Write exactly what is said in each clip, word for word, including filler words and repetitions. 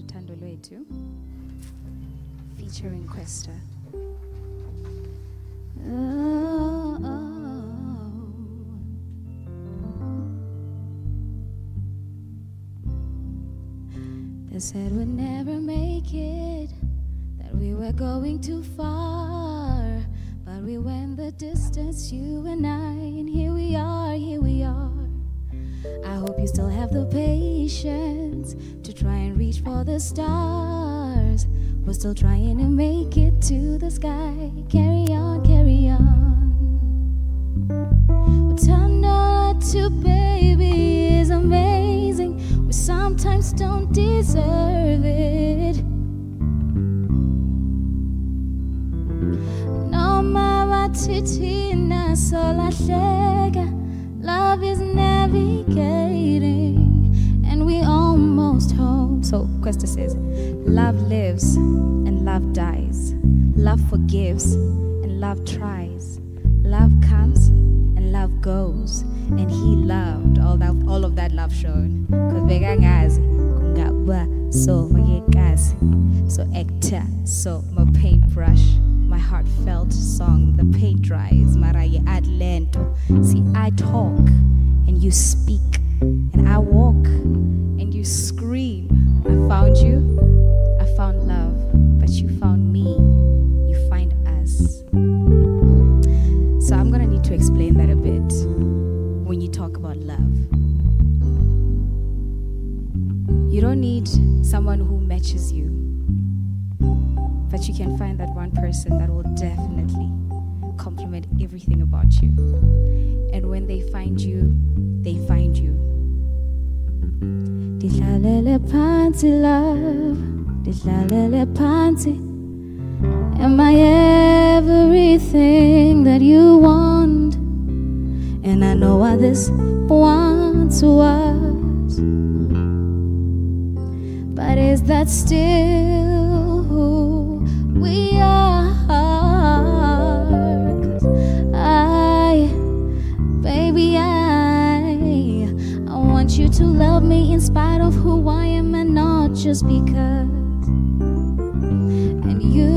Thando Lwethu featuring Kwesta. Oh, oh. They said we'd never make it, that we were going too far, but we went the distance, you and I, and here we are, here we are. I hope you still have the patience to try and reach for the stars. We're still trying to make it to the sky. Carry on, carry on. What turned out to baby is amazing. We sometimes don't deserve it. No mama titina solahleka. Love is navigating, and we almost home. So Kwesta says, love lives and love dies. Love forgives and love tries. Love comes and love goes. And he loved all that, all of that love shown. Cause begangazi kungaba so magekazi, so actor, so my paintbrush. My heartfelt song, the paint dries, maraye add lento. See, I talk and you speak, and I walk and you scream. I found you, I found love, but you found me, you find us. So I'm gonna need to explain that a bit when you talk about love. You don't need someone who matches you, but you can find that one person that will definitely complement everything about you. And when they find you, they find you. Dihlalele phansi love, dihlalele phansi. Am I everything that you want? And I know what this once was, but is that still who we are? 'Cause I, baby, I, I want you to love me in spite of who I am and not just because. And you,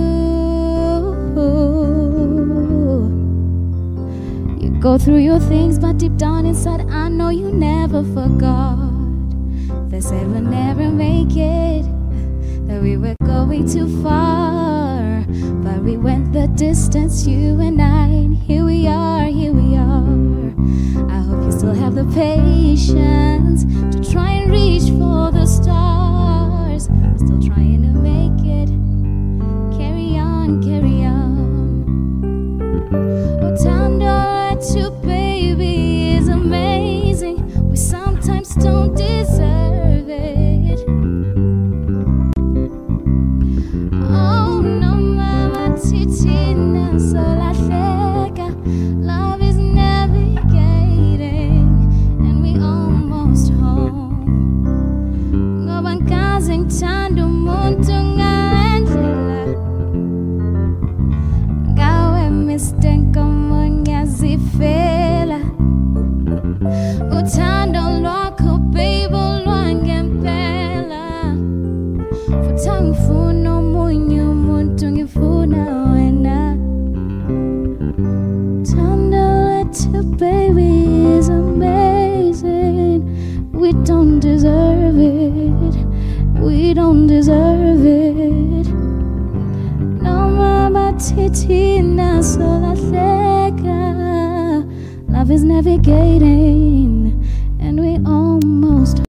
you go through your things, but deep down inside I know you never forgot. They said we'll never make it, that we were going too far, but we went the distance, you and I, and here we are, here we are. I hope you still have the patience to try and reach for the stars. I'm still trying to make it. Carry on, carry on. Oh, Thando to baby is amazing. We sometimes don't deserve it. Love is navigating, and we almost home. Ngoba ngikaze ngithanda umuntu ngalendlela, ngawe mister Nkomo ngiyazifela. Uthando lwakho baby lwangempela, futhi angifuni omunye umuntu, ngifuna wena. Thando Lwethu baby is amazing. We don't deserve it, we don't deserve it. No mama titina solahleka. Love is navigating, and we almost